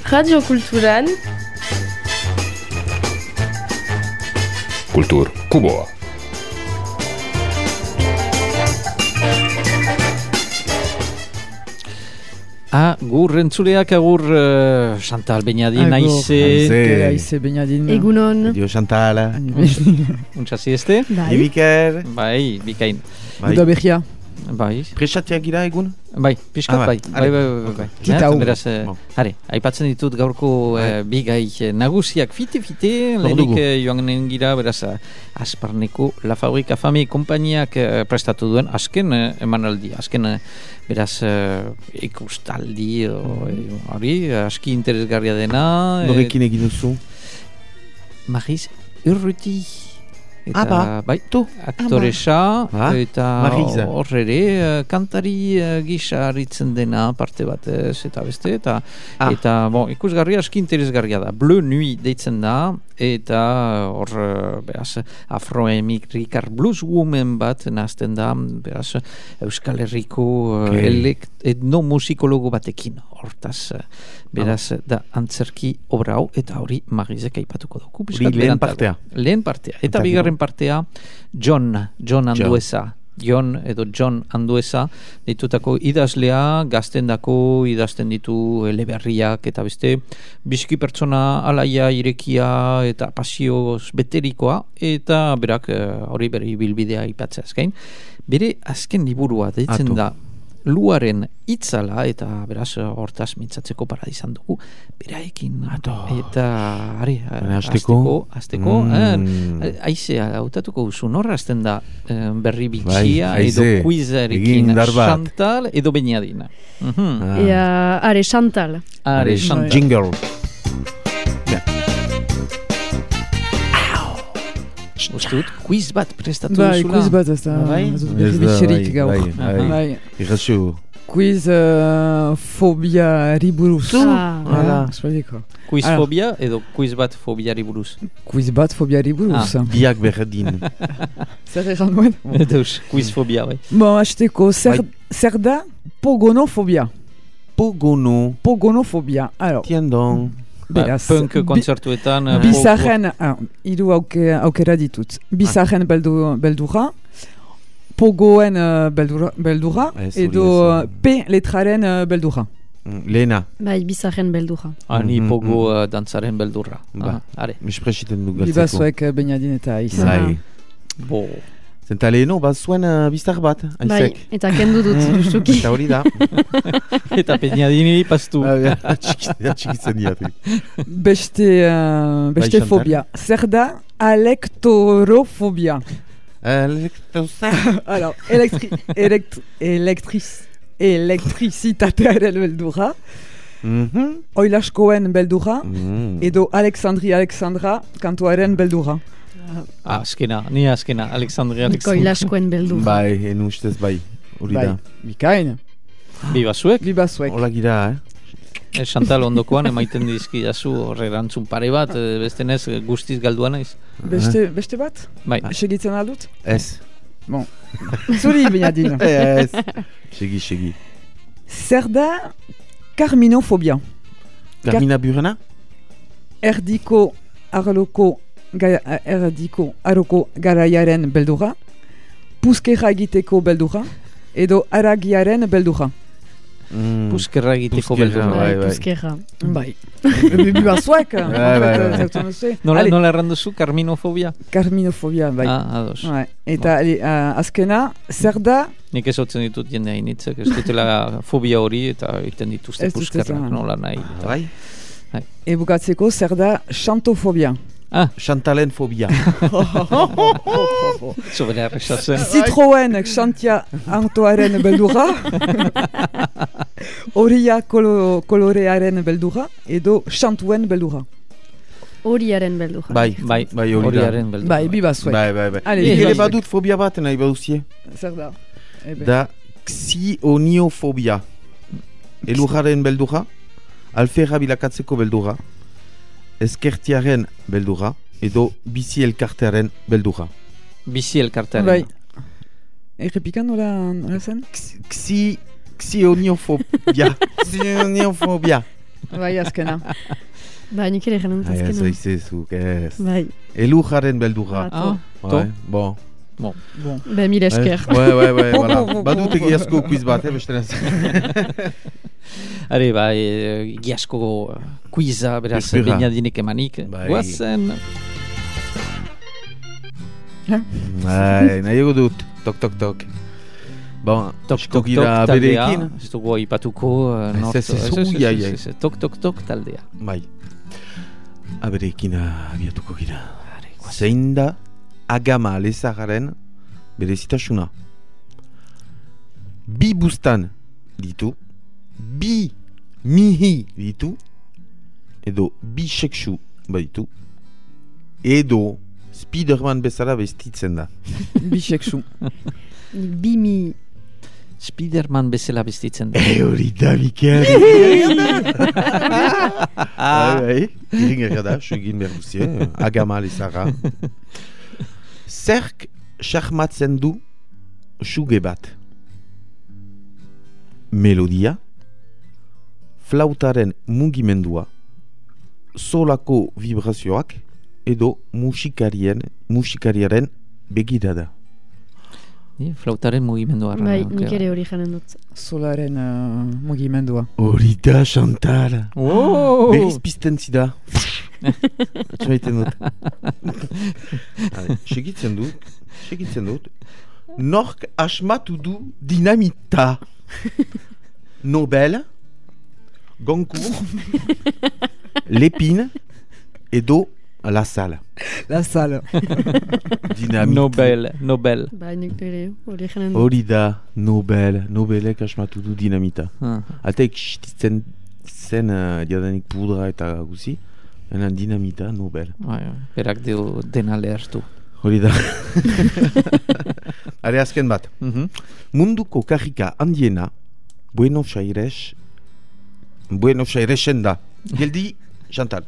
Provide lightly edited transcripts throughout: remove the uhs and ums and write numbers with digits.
Radio Kulturan Kultur Kuboa. Agur entzuleak, agur Chantal Beñadin, Aize Beñadin. Egunon. Dio Chantal. Untxasi ezte? Ebiker. Bai, bikain. Uda behia. Bai. Presatiak gira egun? Bai, piskat bai. Bai. Kita hau. Beraz, aipatzen ditut gaurko bi gai nagusiak fite-fite, lehenik joan gira, beraz, Asparneko La Fabrica Famille kompainiak prestatu duen, azken emanaldi, azken beraz, ikustaldi, hori, aski interesgarria dena. Norekin egin duzu? Mariz Urruti. Eta, bai, aktoresa, eta Mariza. horre kantari gisa aritzen dena parte batez, eta beste, eta ikusgarria aski interesgarria da. Bleu Nuit deitzen da, eta hor, beraz, afroemigrikar blues woman bat nazten da, beraz, Euskal Herriko etnomusikologo batekin, hortaz, beraz, da antzerki obra hau, eta hori Marizek aipatuko dugu. Lehen partea. Lehen partea. Eta bigarren partea, John Andueza. John Andueza, ditutako idazlea, gaztendako idazten ditu eleberriak, eta beste, biziki pertsona alaia, irekia, eta pasioz beterikoa, eta berak hori bere bilbidea ipatzea azkain. Bere azken liburua deitzen da, Luaren itzala, eta beraz hortaz mintzatzeko para izan dugu beraekin, eta azteko aizea hautatuko duzu, norra azten da berri bitxia, edo quizarekin Chantal edo Beñadina. Are Chantal. Jingle. Ustut, quiz bat prestatu duzula. Bai, quiz bat ez da. Berri bitxerik gaur. Irazu. Quiz fobiari buruz. Quiz fobia edo quiz bat fobiari buruz? Quiz bat fobiari buruz. Biak berdin. Zer egan duen? Edoz, quiz fobia, bai. Bon, hasteko, zer da pogonofobia? Pogonofobia. Tiendon. Punk kontzertuetan bizarren, hiru aukera ditut. Bizarren beldurra, pogoen beldurra, edo P letraren beldurra. Lena. Bai, bizarren beldurra. Ni pogo dantzaren beldurra. Mispresiten du galtzeko. Bibazuek Beñadin eta izan. Bo. Zenta leheno, zuen bizar bat, Bai, eta kendu dut, justuki. Eta hori da. Eta Peñadini pastu. Txikitzen diatu. Beste fobia. Zer da alektorofobia? Alors, elektrizitatearen beldurra, Oilaskoen beldurra, edo Alexandra kantuaren beldurra. Ni azkena, Alexandria. Oilaskoen beldurra. Bai, en ustez bai, hori da. Bikain. Bibazuek? Hola gira, Chantal ondokoan emaiten dizki jazu horrerantzun pare bat, bestenez guztiz galdua naiz. Beste bat? Bai. Segitzen aldut? Ez. Bon. Zuri, Beñadin. Ez. Segi. Zer da karminofobia? Karmina Burena? Erdiko aroko garaiaren beldurra, puskerra egiteko beldurra, edo aragiaren beldurra. Puskerra egiteko beldurra. Puskerra. Bai. Bibazuek. Nola erranduzu, karminofobia? Karminofobia, bai. Ados. Eta azkena, zer da? Nik ezotzen ditut jende hainitzek, ez dutela fobia hori, eta egiten dituzte puskerra, nola nahi. Bai. Ebukatzeko, zer da xantofobia? Chantalen fobia. Zobera errezatzen. Citroen xantia antoaren beldurra, horia kolorearen beldurra, edo xantuen beldurra. Horiaren beldurra. Bai, horiaren beldurra. Bai, bibazuek. Bai. Ere badut fobia bat nahi baduzie. Zer da? Da xioniofobia. Elurraren beldurra, alferra bilakatzeko beldurra, eskertiaren beldurra, edo bizi elkartearen beldurra. Bizi elkartearen. Bai. Errepikan nola zen? Xioniofobia. Bai, azkena. Ba, nik ere jenen dut Ez azkena. aizezuk, ez. Bai. Elujaren beldurra. Ato. Bai, bon. Bon. Be, mil esker. Bai, voilà. Badut egiazko quiz bat, bestenaz. Are, giasko quiza, beraz, Espera. Beniadinek emanik. Bai. Guazen. Bai, nahiago dut. Tok, tok, tok. Bon, Tok gira taldea. berekin. Ez dugu aipatuko. Tok taldea. Bai. Aberekin abiatuko gira. Zein da agama lezagaren berezitasuna. Bi bustan ditu, bi mihi ditu, edo bi seksu baditu, edo Spiderman bezala bestitzen da. Biseksu. Bimi. Spiderman bezala bestitzen da. Hori da, Mikel! Bai, iringarra da, segin behar duzie, agama lezaga. Zerk xarmatzen du suge bat? Melodia, flautaren mugimendua, solako vibrazioak, edo musikariaren begirada. Flautaren mugimendua. Bai, nik ere hori jenen dut. Solaren mugimendua. Hori da, Chantal! Oh! Berriz pizten zida. Txaiten dut. Segitzen dut. Nork asmatu du dinamita. Nobel, Goncourt, Lépine, edo La Salle. La Salle. Dinamita. Nobel. Ba, nik ere hori jenen dut. Hori da, Nobelek asmatu du dinamita. Altaik stitzen zen diadanik pudra eta guzi, enen dinamita Nobel. Berak dena lehertu. Hori da. Are azken bat. Munduko karrika handiena Buenos Airesen da. Geldi, Chantal.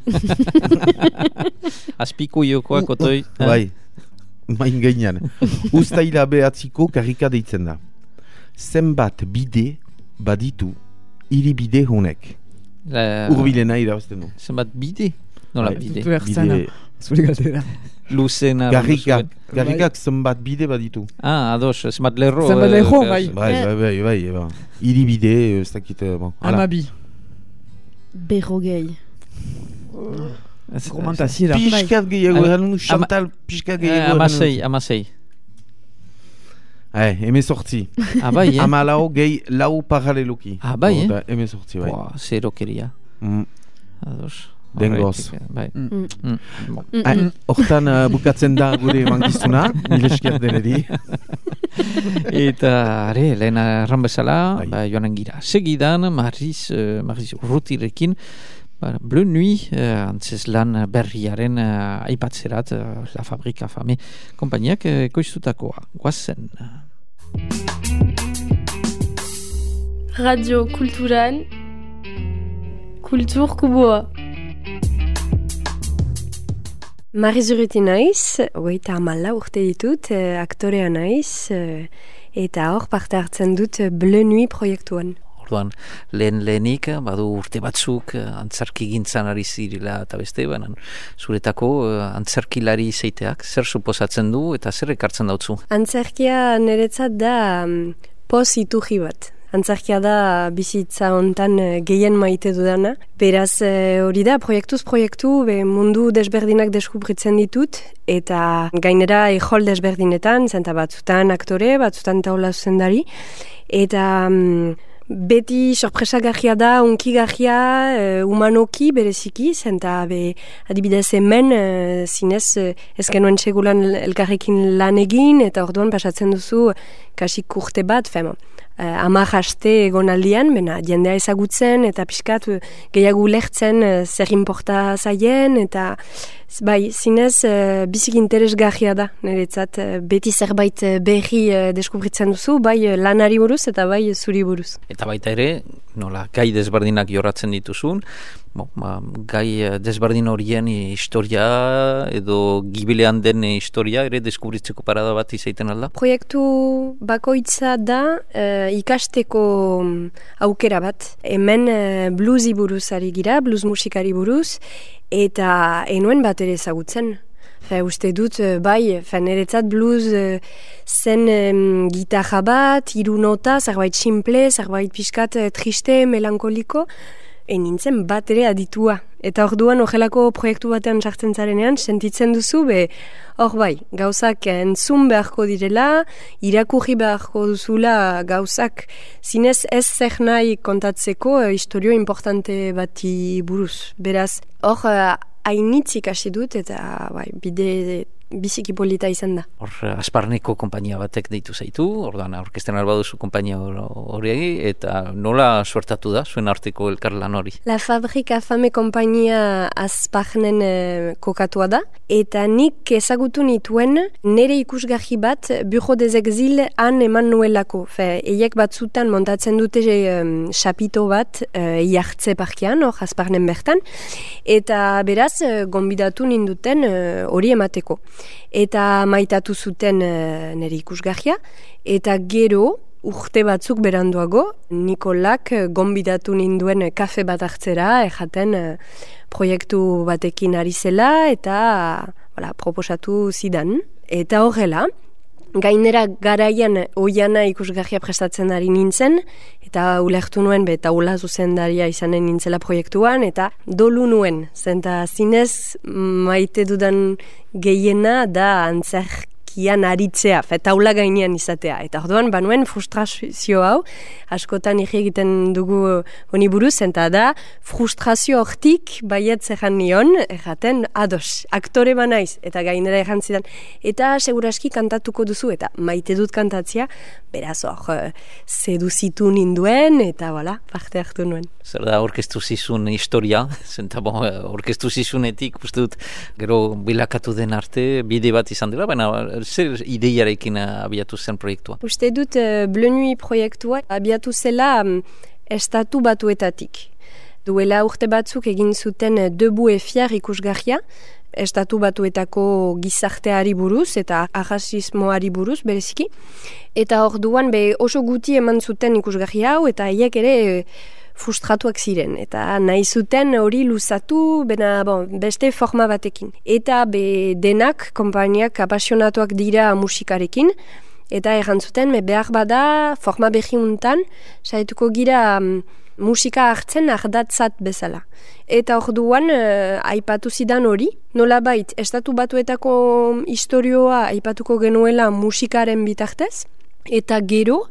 Azpiko jokoak otoi. Bai, main gainean. Uztaila behatziko karrika deitzen da. Zenbat bide baditu hiribide honek. Urbilena irabazten du. Zenbat bide? Nola bide? Bide. Zuri galdera. Luzena. Karrikak zenbat bide baditu. Ados, zenbat lerro. Zenbat lerro, bai. Bai. Hiribide, ez dakit. Amabi. Berrogei. Romantazira. Piskat gehiago eran, Chantal, piskat gehiago eran. Amasei. Hemezortzi. Bai, Amalau gehi lau paraleloki. Bai, Hemezortzi, bai. Zerokeria. Ados. Dengoz. Bai. Hortan bukatzen da gure mankizuna, mil esker deneri. Eta, lehen arran bezala, joanen gira. Segidan, Mariz Urrutirekin, Bleu Nuit, antzeslan berriaren aipatzerat, La Fabrica Fame, kompainiak ekoiztutakoa. Guazen. Radio Kulturan, Kultur Kuboa. Mariz Urruti naiz, 34 urte ditut, aktorea naiz, eta hor parte hartzen dut Bleu Nuit proiektuan. Orduan, lehenik, badu urte batzuk antzarki gintzan ari zirila eta beste, baina zuretako antzarkilari zeiteak, zer suposatzen du eta zer ekartzen dautzu? Antzarkia niretzat da poz iturri bat. Antzarkia da bizitza hontan gehien maite dudana. Beraz hori da, proiektuz proiektu mundu desberdinak deskubritzen ditut, eta gainera ejol desberdinetan, zenta batzutan aktore, batzutan taula zuzendari, eta beti sorpresagarria da, unkigarria, humanoki bereziki, zenta adibidez hemen zinez ez genuen segulan elkarrekin lan egin, eta orduan pasatzen duzu kasik urte bat, 10 haste egon aldian, jendea ezagutzen eta pixkat gehiago lertzen zer inporta zaien, eta bai, zinez bizik interesgarria da, niretzat beti zerbait berri deskubritzen duzu, bai lanari buruz eta bai zuri buruz. eta baita ere, nola, gai desberdinak jorratzen dituzun, gai desberdin horien historia edo gibilean den historia ere deskubritzeko parada bat izaiten alda? Proiektu bakoitza da ikasteko aukera bat. Hemen bluesi buruz ari gira, blues musikari buruz, eta enuen bat ere ezagutzen. Uste dut, neretzat blues zen gitarra bat, 3 nota, zerbait simple, zerbait pixkat triste, melankoliko, nintzen bat ere aditua. Eta orduan horrelako proiektu batean sartzen zarenean, sentitzen duzu, gauzak entzun beharko direla, irakurri beharko duzula gauzak zinez ez zer nahi kontatzeko historio importante bati buruz. Beraz, hor hainitzik hasi dut eta bide biziki polita izan da. Hor, Asparneko konpainia batek deitu zaitu, orduan aurkezten albaduzu konpainia hori, eta nola suertatu da, zuen arteko elkarlan hori? La Fabrika Fame konpainia Asparnen kokatua da, eta nik ezagutu nituen nire ikusgarri bat Bureau des Exil han eman nuelako. Eiek batzutan montatzen dute xapito bat Iartze parkean, hor Asparnen bertan, eta beraz gonbidatu ninduten hori emateko. Eta maitatu zuten nire ikusgarria, eta gero urte batzuk beranduago Nikolak gonbidatu ninduen kafe bat hartzera, jaten proiektu batekin ari zela eta proposatu zidan. Eta horrela, gainera garaian oiana ikusgarria prestatzen ari nintzen, eta ulertu nuen, eta ula zuzendaria izanen nintzela proiektuan, eta dolu nuen, zenta zinez maite dudan gehiena da antzerkian aritzea, eta ula gainean izatea. Eta orduan, banuen frustrazio hau, askotan egiten dugu honi buruz, zenta da, frustrazio hortik baiet zerran nion, erraten, ados, aktore banaiz, eta gainera erran zidan, eta seguraski kantatuko duzu, eta maite dut kantatzia, beraz hor, seduzitu ninduen, eta parte hartu nuen. Zer da, orkestu zizun historia, zenta orkestu zizunetik, uste dut, gero bilakatu den arte, bide bat izan dela, baina zer ideiarekin abiatu zen proiektua? Uste dut, Bleu Nuit proiektua abiatu zela estatu batuetatik. Duela urte batzuk egin zuten Debu Efiar ikusgarria, estatu batuetako gizarteari buruz eta arrazismoari buruz bereziki. Eta orduan oso guti eman zuten ikusgarria hau eta haiek ere frustratuak ziren. Eta nahi zuten hori luzatu beste forma batekin. Eta denak, konpainiak apasionatuak dira musikarekin, eta errantzuten, behar bada, forma behi untan, saietuko gira musika hartzen ardatzat bezala. Eta orduan, aipatu zidan hori, nolabait, estatu batuetako historioa aipatuko genuela musikaren bitartez, eta gero,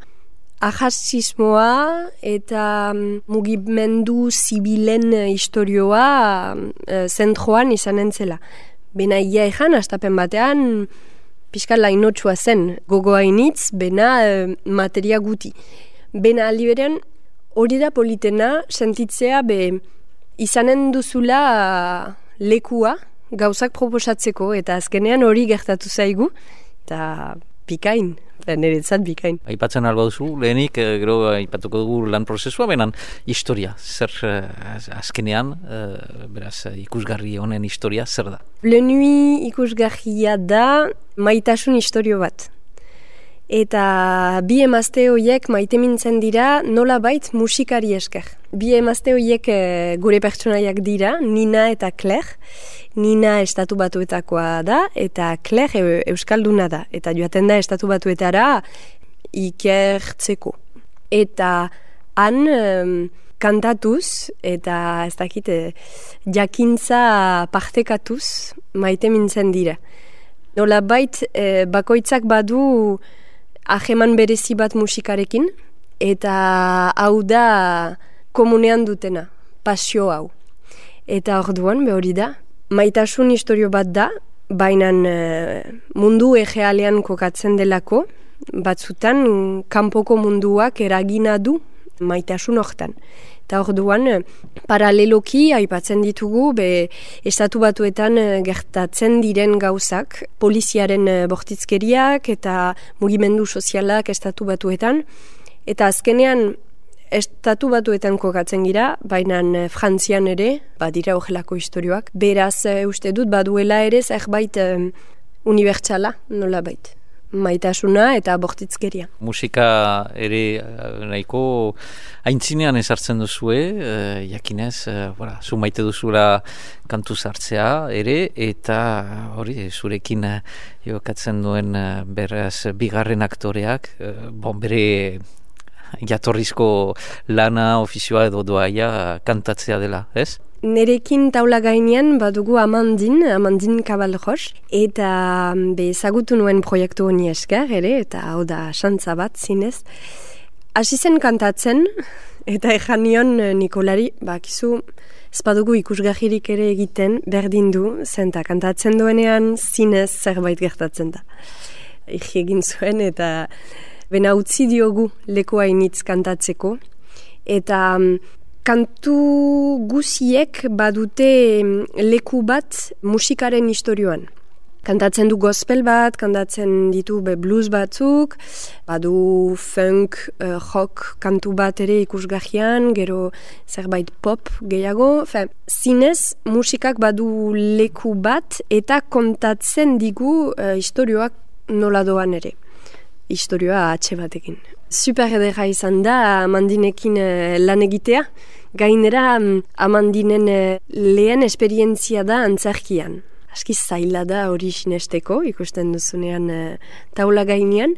arrazismoa eta mugimendu zibilen historioa zentroan izanen zela. Bena ia ezan, astapen batean, pixka lainotsua zen, gogoainitz, bena materia guti. Bena aliberen, hori da politena, sentitzea izanen duzula lekua, gauzak proposatzeko, eta azkenean hori gertatu zaigu, eta bikain, niretzat bikain. Aipatzen alba duzu, lehenik, gero aipatuko dugu lan prozesua, benan historia, zer azkenean, beraz, ikusgarri honen historia, zer da? Bleu Nuit ikusgarria da maitasun historio bat. Eta bi emazte horiek maite mintzen dira nolabait musikari esker. Bi emazte horiek gure pertsonaiak dira, Nina eta Claire. Nina estatu batuetakoa da, eta Claire euskalduna da. Eta joaten da estatu batuetara ikertzeko. Eta han kantatuz, eta ez dakit jakintza partekatuz maite mintzen dira. Nolabait bakoitzak badu aheman berezi bat musikarekin, eta hau da komunean dutena, pasio hau. Eta orduan, hori da, maitasun historio bat da, baina mundu errealean kokatzen delako, batzutan kanpoko munduak eragina du maitasun hortan. Eta orduan, paraleloki aipatzen ditugu, estatu batuetan gertatzen diren gauzak, poliziaren bortitzkeriak eta mugimendu sozialak estatu batuetan. Eta azkenean, Estatu Batuetan kokatzen gira, baina Frantzian ere, badira horrelako istorioak. Beraz, uste dut, baduela ere zerbait unibertsala, nola bait. Maitasuna eta bortitzkeria. Musika ere nahiko aintzinean ezartzen duzue, jakinez, zu maite duzula kantu sartzea ere, eta hori zurekin jokatzen duen beraz bigarren aktoreak, bere jatorrizko lana, ofizioa edo doaia kantatzea dela, ez? Nerekin taula gainean badugu Amandin Cabalros, eta ezagutu nuen proiektu honi esker ere, eta hau da xantza bat zinez. Hasi zen kantatzen, eta ejan nion Nikolari, bakizu, ez badugu ikusgahirik ere egiten, berdin du, zenta kantatzen duenean zinez zerbait gertatzen da. Egi egin zuen, eta bena utzi diogu leku hainitz kantatzeko, eta kantu guziek badute leku bat musikaren istorioan. Kantatzen du gospel bat, kantatzen ditu blues batzuk, badu funk, rock kantu bat ere ikusgahian, gero zerbait pop gehiago. Zinez musikak badu leku bat eta kontatzen digu istorioak nola doan ere. Istorioa atxe batekin. Super edera izan da Amandinekin lan egitea. Gainera Amandinen lehen esperientzia da antzerkian. Aski zaila da hori sinesteko, ikusten duzunean taula gainean.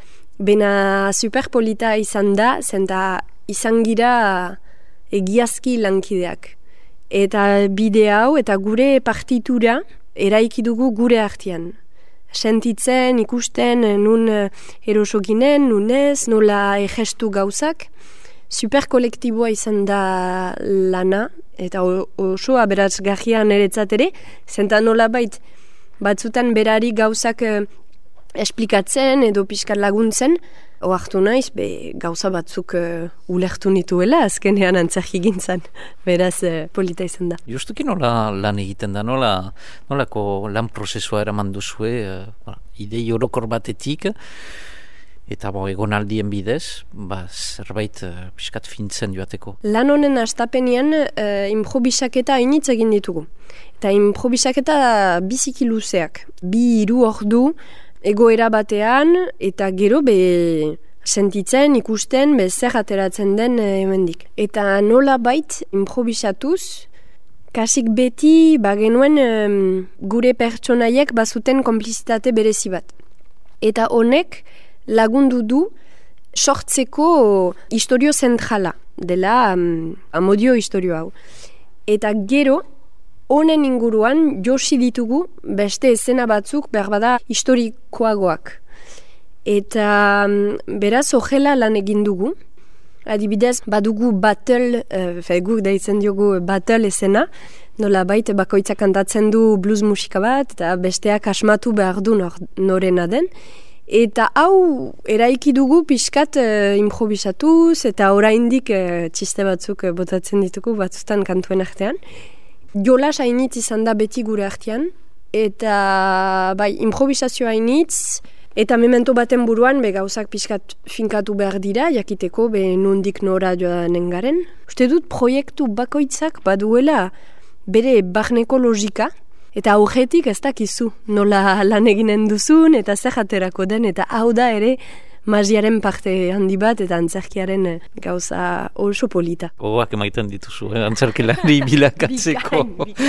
Bena superpolita izan da, zenta izan gira egiazki lankideak. Eta bide hau eta gure partitura eraiki dugu gure artean. Sentitzen, ikusten, nun erosokinen, nunez, nola egestu gauzak. Super kolektiboa izan da lana, eta oso aberazgarria niretzat ere, zenta nola batzutan berari gauzak esplikatzen edo pixkat laguntzen, oartu naiz, gauza batzuk ulertu nituela, azkenean antzerki gintzan, beraz polita izan da. Justuki nola lan egiten da, nolako lan prozesua eraman duzue, idei orokor batetik, eta egonaldien bidez, zerbait pixkat fintzen joateko. Lan honen astapenean improvisaketa hainitz egin ditugu. Eta improvisaketa biziki luzeak. 2-3 ordu egoera batean, eta gero sentitzen, ikusten, zer ateratzen den hemendik. Eta nola bait improvisatuz, kasik beti genuen gure pertsonaiek bazuten konplizitate berezi bat. Eta honek lagundu du sortzeko historio zentrala, dela amodio historio hau. Eta gero, honen inguruan josi ditugu beste esena batzuk berbada historikoagoak. Eta beraz horrela lan egin dugu. Adibidez, badugu battle, guk deitzen diogu battle esena, nola baita bakoitzak kantatzen du blues musika bat, eta besteak asmatu behar du norena den. Eta hau eraiki dugu pixkat improvisatuz, eta oraindik txiste batzuk botatzen ditugu batzutan kantuen artean. Jolas hainitz izan da beti gure artean, eta improvisazioa hainitz, eta memento baten buruan gauzak pixkat finkatu behar dira, jakiteko nondik nora joanen garen. Uste dut proiektu bakoitzak baduela bere barneko logika, eta aurretik ez dakizu nola lan eginen duzun, eta zer jaterako den, eta hau da ere magiaren parte handi bat, eta antzerkiaren gauza oso polita. Gogoak emaiten dituzu, antzerkilari bilakatzeko.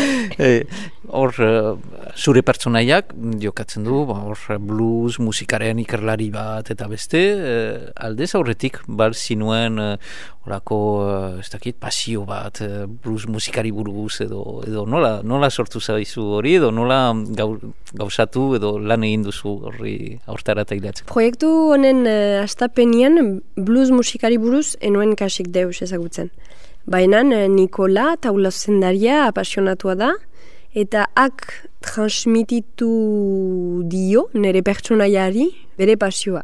Hor, zure pertsonaiak jokatzen du, hor blues, musikaren ikerlari bat, eta beste, aldez aurretik, zinuen horako, ez dakit, pasio bat, blues musikari buruz, edo nola sortu zaizu hori, edo nola gauzatu, edo lan egin duzu horri aurtara eta hilatzen. Proiektu honen astapenean blues musikari buruz enuen kasik deus ezagutzen. Baina Nikola taula zendaria apasionatua da, eta transmititu dio nire pertsonaiari bere pasioa.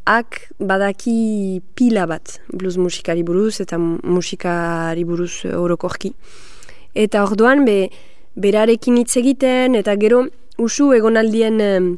Badaki pila bat blues musikari buruz eta musikari buruz orokorki. Eta orduan berarekin hitz egiten, eta gero usu egonaldien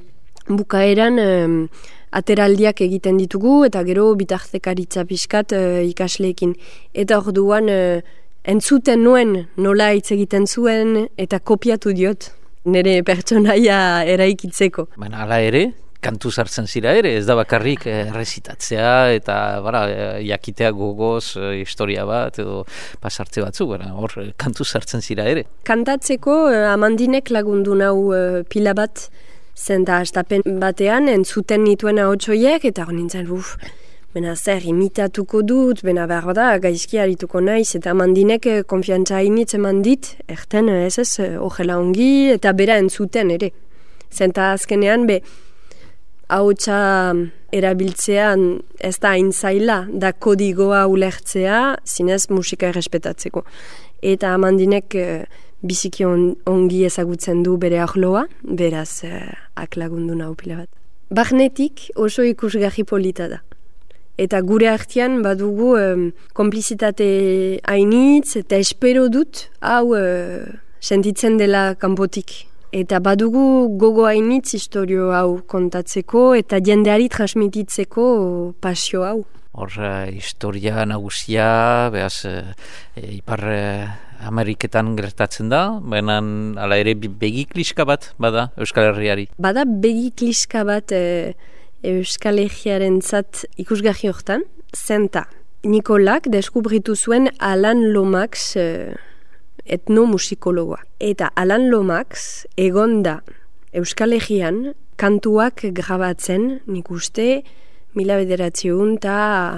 bukaeran ateraldiak egiten ditugu eta gero bitartekaritza pixkat ikasleekin. Eta orduan entzuten nuen nola hitz egiten zuen eta kopiatu diot nire pertsonaia eraikitzeko. Baina hala ere, kantu sartzen zira ere, ez da bakarrik errezitatzea eta jakitea gogoz historia bat edo pasartze batzu, hor kantu sartzen zira ere. Kantatzeko Amandinek lagundu nau pila bat, zen da astapen batean entzuten nituen ahotsoiek eta hor nintzen, bena zer imitatuko dut, bena behar da gaizki harituko naiz, eta Amandinek konfiantza hainitz eman dit, erten ez ogela ongi eta bera entzuten ere. Zenta azkenean ahotsa erabiltzean ez da hain zaila, da kodigoa ulertzea, zinez musika errespetatzeko. Eta Amandinek biziki ongi ezagutzen du bere arloa, beraz aklagundu nahu pila bat. Barnetik oso ikusgarri polita da. Eta gure artean badugu konplizitate hainitz eta espero dut hau sentitzen dela kanpotik. Eta badugu gogo hainitz historio hau kontatzeko eta jendeari transmititzeko pasio hau. Hor historia nagusia, behaz, Ipar Ameriketan gertatzen da, baina ala ere begikliska bat bada Euskal Herriari. Bada begikliska bat Euskal Herriaren zat ikusgarri hortan, zenta Nikolak deskubritu zuen Alan Lomax etnomusikologoa. Eta Alan Lomax egonda Euskal Herrian kantuak grabatzen, nik uste, 1900 eta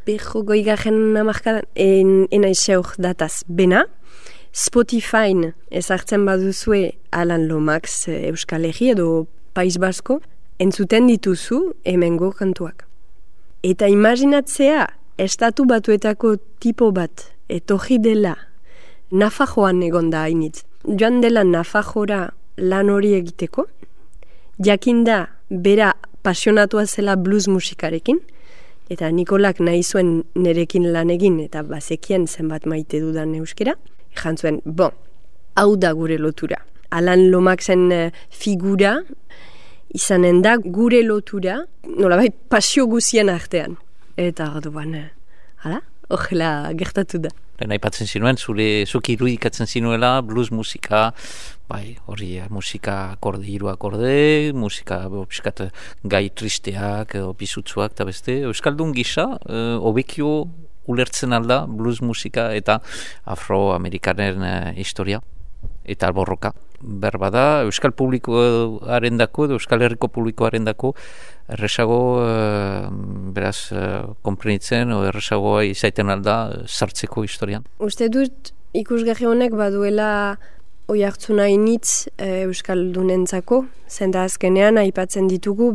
50 hamarkadan enaizeok dataz bena. Spotifyn ezartzen baduzue Alan Lomax Euskal Herri edo País Basko, entzuten dituzu hemengo kantuak. Eta imaginatzea estatu batuetako tipo bat etorri dela Nafajoan egonda hainitz. Joan dela Nafajora lan hori egiteko, jakinda bera pasionatua zela blues musikarekin, eta Nikolak nahi zuen nerekin lan egin eta bazekien zenbat maite dudan euskera, jan zuen, hau da gure lotura. Alan Lomaxen figura izanen da gure lotura, nolabait pasio guzien artean. Eta orduan, horrela gertatu da. Aipatzen zinuen, zuki irudikatzen zinuela, blues musika, hori musika akorde, hiru akorde, musika piskat gai tristeak edo pisutsuak eta beste. Euskaldun gisa, hobekio ulertzen alda blues musika eta afroamerikanen historia eta borroka. Berbada, Euskal publikoaren dako, Euskal Herriko publikoaren dako, erresago, beraz, konprenitzen, erresagoa izaiten alda sartzeko historian. Uste dut, ikusgarri honek baduela oihartzuna hainitz Euskaldunentzako, zenta azkenean aipatzen ditugu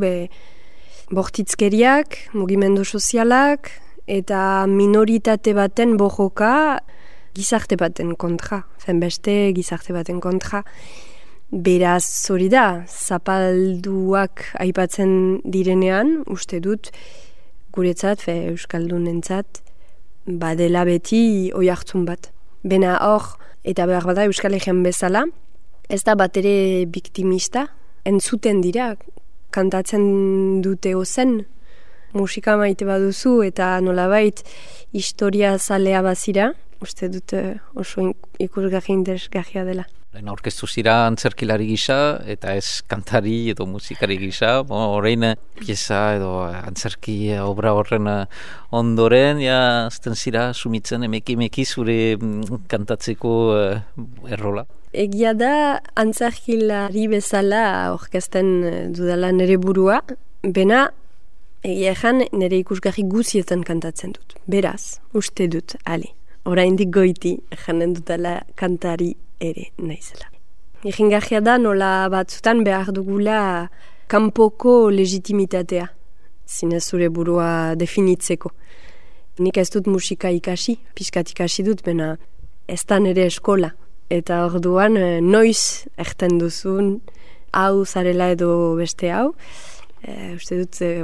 bortitzkeriak, mugimendu sozialak, eta minoritate baten borroka gizarte baten kontra, zenbeste gizarte baten kontra. Beraz, hori da, zapalduak aipatzen direnean, uste dut, guretzat, Euskaldunentzat, badela beti oihartzun bat. Bena hor, eta behar bada Euskal Herrian bezala, ez da bat ere biktimista, entzuten dira, kantatzen dute ozen, musika maite baduzu eta nolabait historia zalea bazira, uste dut oso ikusgarri interesgarria dela. Aurkeztu zira antzerkilari gisa eta ez kantari edo musikari gisa, orain pieza edo antzerki obra horren ondoren, azten zira sumitzen emeki zure kantatzeko errola. Egia da antzerkilari bezala orkesten dudala nere burua, bena egia ezan nere ikusgarri guzietan kantatzen dut. Beraz, uste dut, oraindik goiti janen dutela kantari ere naizela. Iringarria da nola batzutan behar dugula kanpoko legitimitatea, zinez zure burua definitzeko. Nik ez dut musika ikasi, pixkat ikasi dut, bena ez da nere eskola. Eta orduan noiz erten duzun hau zarela edo beste hau, uste dut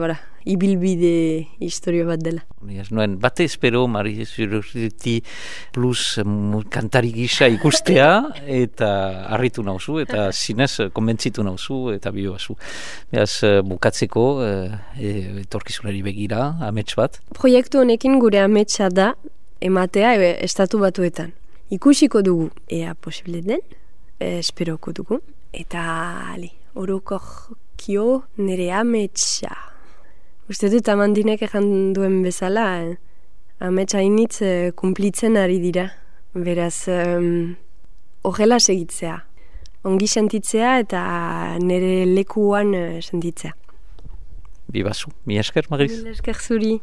ibilbide historio bat dela. Noen, bate espero Mari Zurruti plus kantari gisa ikustea eta harritu nauzu eta zinez konbentzitu nauzu eta bioazu. Beraz, bukatzeko etorkizunari begira, amets bat. Proiektu honekin gure ametsa da ematea Estatu Batuetan. Ikusiko dugu, ea posible den, esperoko dugu, eta orokokio nire ametsa. Uste dut Amandinek ejan duen bezala, ametsa initz kumplitzen ari dira. Beraz, horrela segitzea. Ongi sentitzea eta nire lekuan sentitzea. Bibazu. Mi esker, Mariz? Mi esker zuri.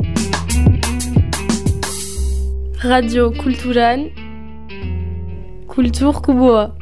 Radio Kulturan, Kultur Kuboa.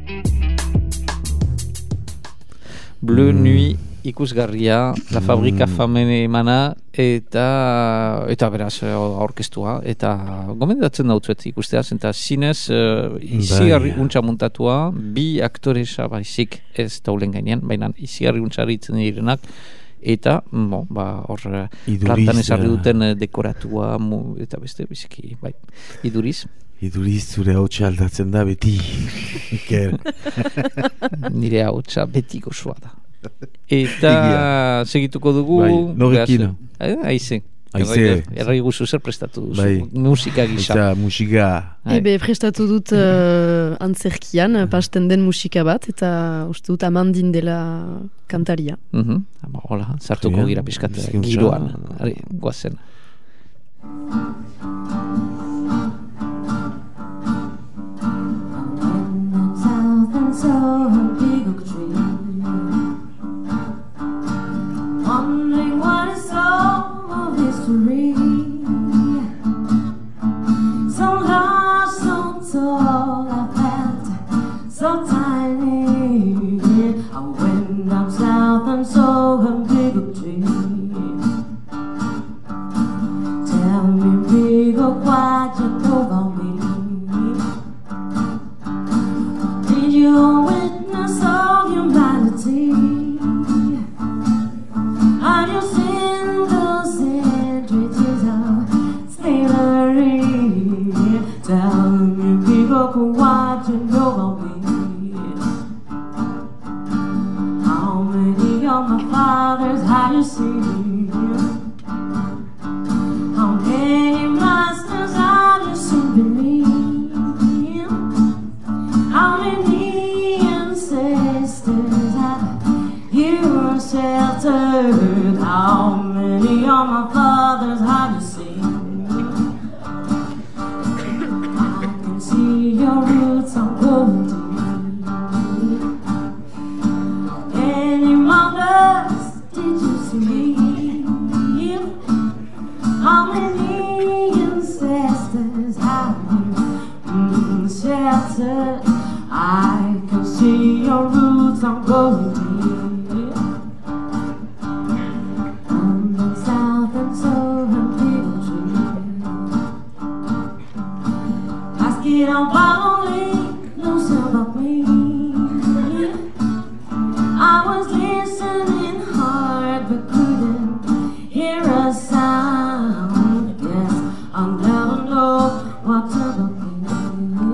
Bleu Nuit ikusgarria, La Fabrika Femena eta beraz aurkeztua eta gomendatzen dautzuet ikustea eta zinez izigarri untxa muntatua, bi aktoresa baizik ez taulen gainean, baina izigarri untxa ritzen direnak eta hor plantan ezarri duten dekoratua eta beste biziki, bai, iduriz zure hautsa aldatzen da beti. Nire hautsa beti gozoa da. Eta segituko dugu Norrekina Aize Errai guzu zer prestatu duzu musika gisa eta musika Ebe prestatu dut antzerkian pasten den musika bat eta uste dut Amandin dela kantaria Hola, zartuko gira pizkat giroan goazen Wondering what is all of history. So large, so tall, I felt so tiny. I went down south and saw a big tree. Tell me, big or what you know about me. Did you witness all humanity? Are you seen those centuries of slavery? Tell me, people, what you know about me. How many of my fathers have you seen? How many masters have you seen beneath? How many ancestors have you sheltered? How many of my fathers have you seen? I can see your roots are growing deep. Any mothers did you see? How many ancestors have you sheltered? I can see your roots are growing deep. Don't only know some about me. I was listening hard but couldn't hear a sound. Yes, I'll never know what's about me.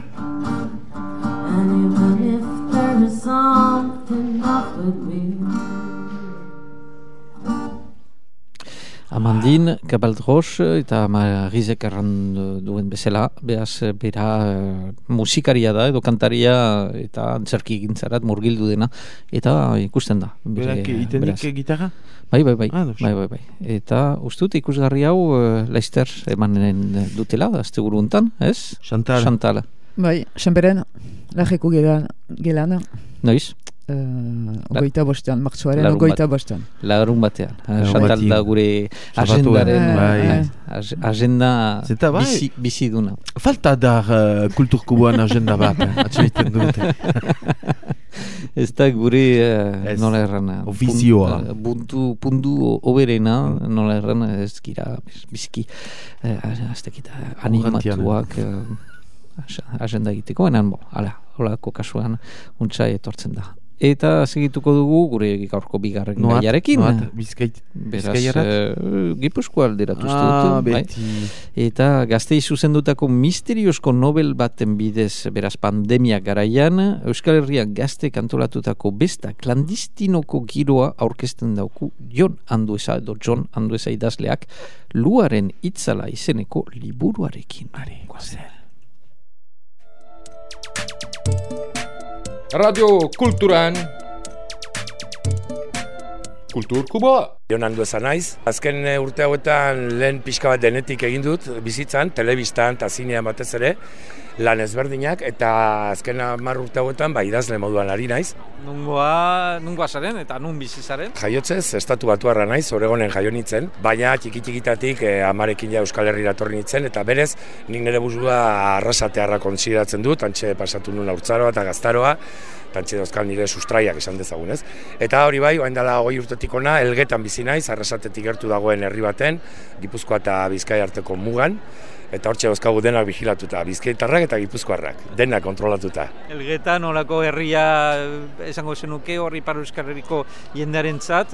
And even if there is something up with me. Amandine Gabaldroch eta Marizek erran duen bezala, behaz bera musikaria da edo kantaria eta antzerki gintzarat murgildu dena eta ikusten da. Berak itenik gitarra? Bai. Eta ustut ikusgarri hau Leister emanen dutela, azte guru untan, ez? Chantal. Bai, Xanberen, lageko gelana. Noiz? Ogoita bostean, martxoaren ogoita bostean. Lagarun batean. Chantal da gure agendaren agenda bizi duna. Falta da Kultur Kuboan agenda bat, atxaiten dute. Ez da gure nola erran ofizioa puntu oberena nola erran ez gira biziki aztekita animatuak agenda egiteko enan holako kasuan untsa etortzen da Eta segituko dugu gure gaurko bigarren gaiarekin. Bizkaiarat? Gipuzkoa alderatu dut. Beti. Eta Gaztei zuzendutako misteriozko Nobel baten bidez, beraz pandemia garaian, Euskal Herrian gazte kantolatutako besta klandistinoko giroa aurkezten dauku Jon Andueza edo Jon Andueza idazleak Luaren itzala izeneko liburuarekin. Radio Kulturan Kulturkuboa. Jon Andueza naiz. Azken urte hauetan lehen pixka bat denetik egin dut bizitzan, telebistan eta zinean batez ere, lan ezberdinak, eta azken 10 urte hauetan idazle moduan ari naiz. Nungoa zaren eta nun bizi zaren? Jaiotzez, Estatu Batuarra naiz, Oregonen jaio nintzen, baina txiki-txikitatik amarekin Euskal Herrira etorri nintzen, eta berez, nik nire burua arrasatearra kontsideratzen dut, antxe pasatu nuen Haurtzaroa eta Gaztaroa, tantxe dauzkan nire sustraiak esan dezagun, ez? Eta hori bai, orain dela 20 urtetik ona, Elgetan bizi naiz, Arrasatetik gertu dagoen herri baten, Gipuzkoa eta Bizkaia arteko mugan, eta hortxe dauzkagu denak vigilatuta, bizkaitarrak eta gipuzkoarrak, denak kontrolatuta. Elgetan nolako herria esango zenuke hori Ipar Euskal Herriko jendearentzat,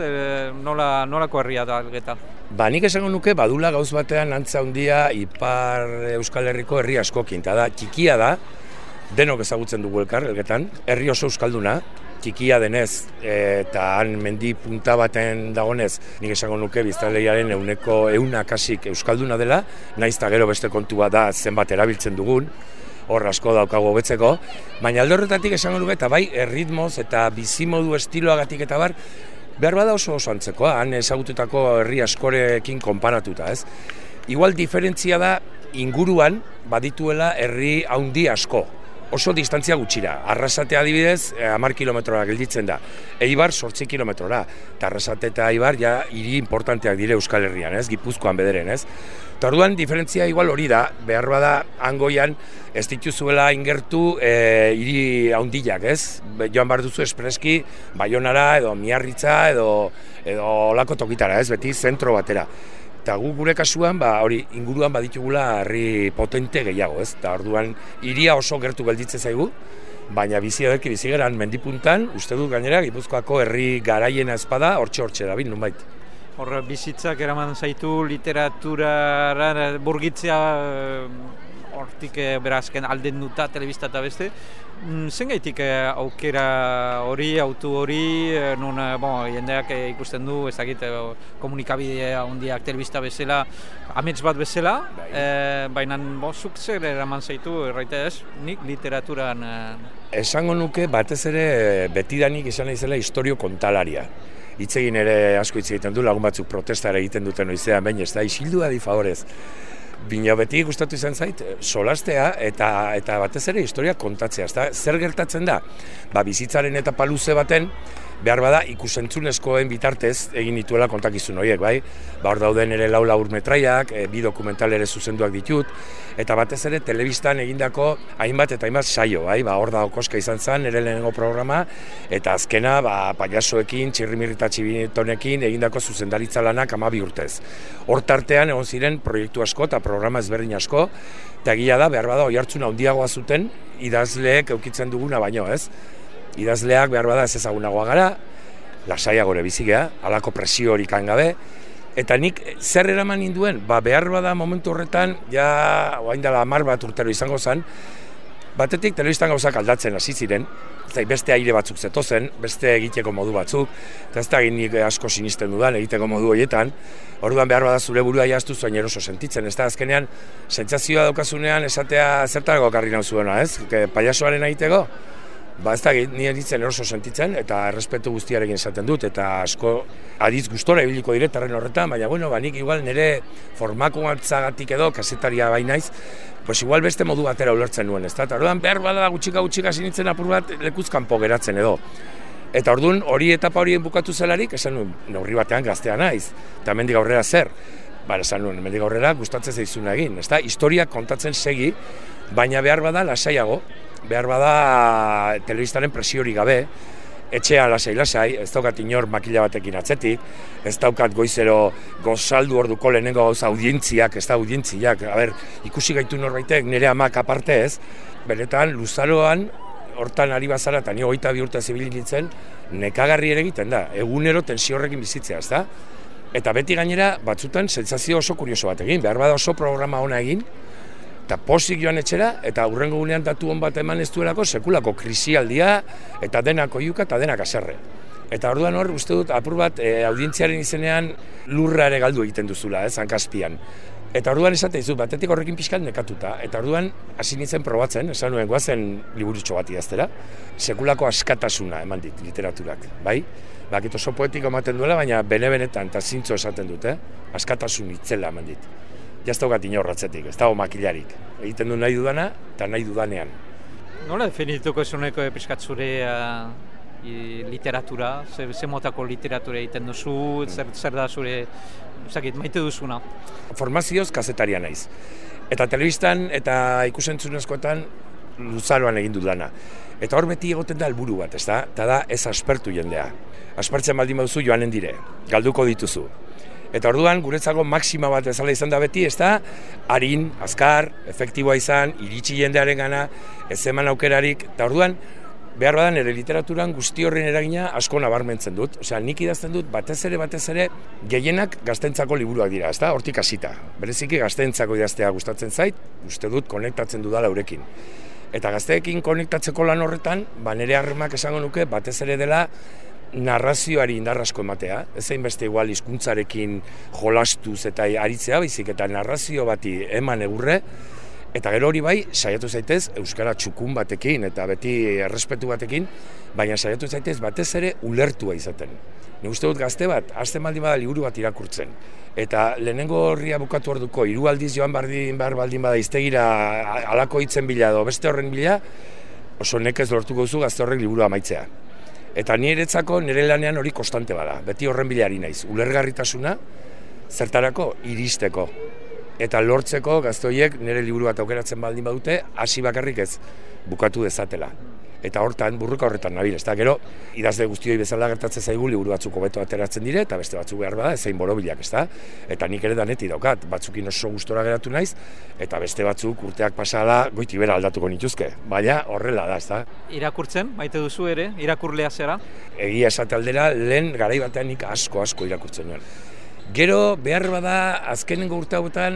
nolako herria da Elgeta? Nik esango nuke badula gauz batean antza handia Ipar Euskal Herriko herri askokin, eta da, txikia da, denok ezagutzen dugu elkar, Elgetan, herri oso euskalduna, txikia denez eta han mendi punta baten dagonez, nik esango nuke biztanleriaren 100% euskalduna dela, naiz eta gero beste kontua da zenbat erabiltzen dugun, hor asko daukago hobetzeko, baina alde horretatik esango nuke eta bai erritmoz eta bizimodu estiloagatik eta behar bada oso antzekoa, han ezagututako herri askorekin konparatuta, ez? Igual diferentzia da inguruan badituela herri haundi asko, oso distantzia gutxira. Arrasate adibidez, 10 kilometrora gelditzen da. Eibar 8 kilometrora. Eta Arrasate eta Eibar ja hiri importanteak dire Euskal Herrian, ez? Gipuzkoan bederen, ez? Eta orduan diferentzia igual hori da, behar bada hangoian ez dituzuela ingertu hiri haundilak, ez? Joan behar duzu espreski Baionara edo Miarritza edo olako tokitara, ez? Beti zentro batera. Eta gure kasuan, hori inguruan baditugula herri potente gehiago, ez? Eta orduan hiria oso gertu gelditze zaigu, baina bizi geran mendipuntan, uste dut gainera Gipuzkoako herri garaiena espada hortxe dabil nunbait. Hor bizitzak eraman zaitu literaturara burgitzea hortik berazken alden duta telebista eta beste. Zengaitik aukera hori, autu hori, non jendeak ikusten du, ez dakit komunikabide handiak telebista bezala, amets bat bezala, baina zuk zer eraman zaitu, erraita ez, nik literaturan... Esango nuke batez ere betidanik izan naizela historio kontalaria. Hitzegin ere asko hitz egiten du, lagun batzuk protestara egiten duten noizean, baina ez da, isildu adi favorez. Bina beti gustatu izan zait, solastea eta batez ere historia kontatzea. Zer gertatzen da? Bizitzaren etapa luze baten, behar bada ikusentzunezkoen bitartez egin dituela kontakizun horiek, bai? Hor dauden ere 4 laburmetraiak, bi dokumental ere zuzenduak ditut, eta batez ere telebistan egindako hainbat eta hainbat saio, bai? Hor da Okoska izan zen, ere lehenengo programa, eta azkena pailasoekin, txirrimirri eta txibitonekin egindako zuzendaritza lanak 12 urtez. Hor tartean egon ziren proiektu asko eta programa ezberdin asko, eta egia da, behar bada, oihartzun handiagoa zuten idazleek eukitzen duguna baino, ez? Idazleak behar bada ez ezagunagoa gara, lasaiagore bizigea, halako presio horik gabe, eta nik zer eraman ninduen, behar bada momentu horretan, ja oain dela 10 bat urtero izango zen, batetik telebistan gauzak aldatzen hasi ziren, beste aire batzuk zetozen, beste egiteko modu batzuk, eta ez da nik asko sinisten dudan egiteko modu horietan, orduan behar bada zure burua jaztu zuen eroso sentitzen, ez da azkenean, sentsazioa daukasunean esatea zertarako karri nauzuena, ez? Pailasoaren egiteko? Ez da, nire ditzen eroso sentitzen, eta errespetu guztiarekin esaten dut, eta asko aditz gustora ibiliko diretarren horretan, baina, nik igual nire formakuntzagatik edo, kasetaria bainaiz, pues igual beste modu batera ulertzen nuen, ez da? Eta orduan behar bada gutxika sinitzen apur bat lekuzkanpo geratzen edo. Eta orduan etapa horien bukatu zelarik, esan nuen, neurri batean gaztea naiz, eta mendik aurrera zer? Esan nuen, mendik aurrera gustatzen zaizuna egin, ez da? Historiak kontatzen segi, baina behar bada lasaiago, behar bada telebistaren presiori gabe, etxean lasai, ez daukat inor makila batekin atzetik, ez daukat goizero gozaldu orduko lehenengo gauza audientziak, ez da audientziak, ikusi gaitu norbaitek nire amak aparte ez, benetan luzaroan hortan ari bazara, eta ni 22 urte zibil nintzen, nekagarri ere egiten da, egunero tensio horrekin bizitzea, ezta? Eta beti gainera, batzutan, sentsazio oso kurioso bat egin, behar bada oso programa ona egin, eta posik joan etxera, eta hurrengo gunean datu hon bat eman ez duelako, sekulako krisialdia, eta denak oiuka, eta denak aserre. Eta orduan hor, uste dut, apur bat, audientziaren izenean lurra ere galdu egiten duzula, hankazpian. Eta orduan esate dizu, batetik horrekin pixkat nekatuta, eta orduan hasi nintzen probatzen, esan nuen goazen liburutxo bat idaztera, sekulako askatasuna eman dit literaturak, bai? Bakit oso poetiko ematen duela, baina bene-benetan eta zintzo esaten dut, askatasun itzela eman dit. Jaztaugat inorratzetik, ez dago makilarik. Egiten du nahi dudana eta nahi dudanean. Nola definituko esuneko pixkat zure literatura? Ze motako literatura egiten duzu? Zer da zure maite duzuna? Formazioz kazetaria naiz. Eta telebistan eta ikusentzunezkoetan luzaroan egin dudana. Eta hor beti egoten da helburu bat, ezta? Eta da ez aspertu jendea. Aspertzen baldin baduzu joanen dire, galduko dituzu. Eta orduan, guretzako maxima bat bezala izan da beti, ez da, harin, azkar, efektiboa izan, iritsi jendearen gana, ez eman aukerarik, eta orduan, behar badan ere literaturan guzti horren eragina asko nabarmentzen dut. Osea, nik idazten dut, batez ere, gehienak gaztentzako liburuak dira, ez da, hortik hasita. Bereziki gaztentzako idaztea gustatzen zait, uste dut konektatzen dudala eurekin. Eta gazteekin konektatzeko lan horretan, nire harremak esango nuke, batez ere dela, narrazioari indarrasko ematea, ez hainbeste igual hizkuntzarekin jolastuz eta aritzea, baizik eta narrazio bati eman egurre, eta gero hori bai, saiatu zaitez euskara txukun batekin eta beti errespetu batekin, baina saiatu zaitez batez ere ulertua izaten. Ni uste dut gazte bat, hasten baldin bada liburu bat irakurtzen. Eta lehenengo horria bukatu orduko, 3 aldiz joan behar baldin bada iztegira alako hitzen bila edo beste horren bila, oso nekez lortuko duzu gazte horrek liburua amaitzea. Eta niretzako nire lanean hori konstante bada, beti horren bilari naiz. Ulergarritasuna, zertarako iristeko. Eta lortzeko gaztoiek nire liburu bat aukeratzen baldin badute, hasi bakarrik ez bukatu dezatela. Eta hortan, burruka horretan nabil, ez da, gero, idazle guztioi bezala gertatzen zaigu liburu batzuk hobeto ateratzen dire, eta beste batzuk behar bada, ezein borobilak, ez da. Eta nik ere daneti daukat, batzukin oso gustora geratu naiz, eta beste batzuk urteak pasala goiti bera aldatuko nituzke. Baina horrela da, ez da. Irakurtzen, maite duzu ere, irakurlea zera? Egia esate aldera, lehen garai batean nik asko irakurtzen nuen. Gero, behar bada, azkenengo urte hauetan,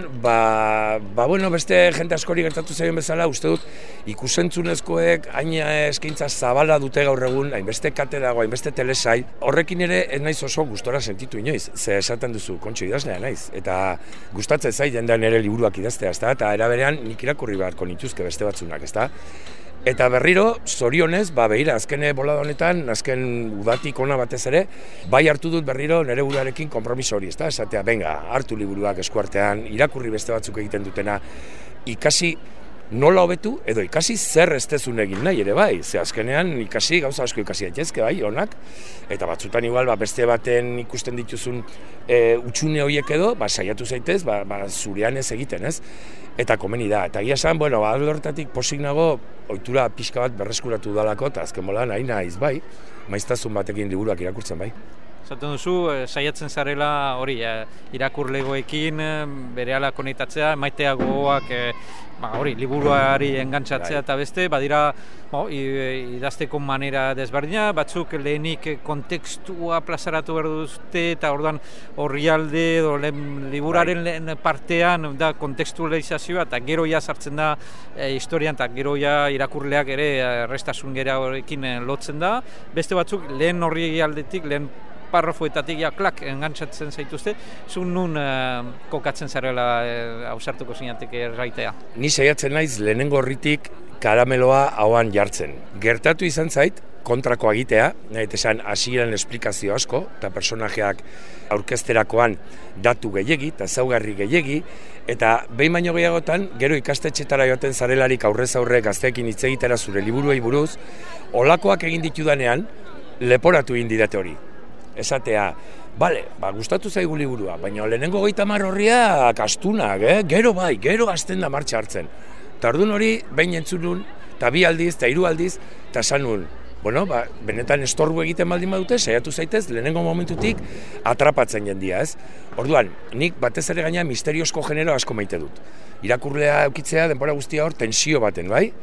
bueno, beste jente askori gertatu zaion bezala, uste dut, ikusentzunezkoek hain eskaintza zabala dute gaur egun, hainbeste kate dago, hainbeste telesai, horrekin ere ez naiz oso gustora sentitu inoiz, ze esaten duzu, kontxo idazlea naiz, eta gustatzen zait jendean ere liburuak idaztea, ezta? Eta eraberean nik irakurri beharko nituzke beste batzunak, ezta? Eta berriro, zorionez, behira, azken bolada honetan, azken udatik ona batez ere, bai hartu dut berriro nire buruarekin konpromiso hori, ezta? Esatea, benga, hartu liburuak eskuartean, irakurri beste batzuk egiten dutena, ikasi nola hobetu, edo ikasi zer ez dezun egin nahi ere bai, ze azkenean ikasi, gauza asko ikasi daitezke bai, onak, eta batzutan igual, beste baten ikusten dituzun utxune horiek edo, saiatu zaitez, zurean ez egiten, ez? Eta komeni da, eta egia esan, bueno, horretatik posik nago, ohitura pixka bat berreskuratu dalako, eta azken molan nahi naiz bai, maiztasun batekin liburuak irakurtzen bai. Zaten duzu, saiatzen zarela hori, irakurlegoekin berehala konektatzea, maitea gogoak hori, liburuari engantzatzea eta beste, badira idazteko manera desberdina, batzuk lehenik kontekstua plazaratu behar duzte, eta orduan orrialde edo liburaren lehen partean da kontekstualizazioa, eta gero ja sartzen da historian, eta gero ja irakurleak ere errestasun gera horrekin lotzen da, beste batzuk lehen orrialdetik, lehen parrafoetatik klak engantzatzen zaituzte, zun nun kokatzen zarela ausartuko zinateke erraitea? Ni saiatzen naiz lehenengo horritik karameloa hauan jartzen. Gertatu izan zait, kontrakoa egitea, nahi esan hasieran esplikazio asko, eta personajeak aurkezterakoan datu gehiegi, eta ezaugarri gehiegi, eta behin baino gehiagotan, gero ikastetxetara joaten zarelarik aurrez aurre gazteekin hitz egitera zure liburuei buruz, olakoak egin ditudanean, leporatu egin didate hori. Esatea, gustatu zaigu liburua, baina lehenengo 30 horriak astunak, gero hasten da martxa hartzen. Eta orduan hori, behin entzunun, eta 2 aldiz, eta 3 aldiz, eta esan nuen, benetan estorbu egiten baldin badute, saiatu zaitez, lehenengo momentutik atrapatzen jendia, ez? Orduan, nik batez ere gaina misteriozko genero asko maite dut. Irakurlea eukitzea, denbora guztia hor, tensio baten, bai?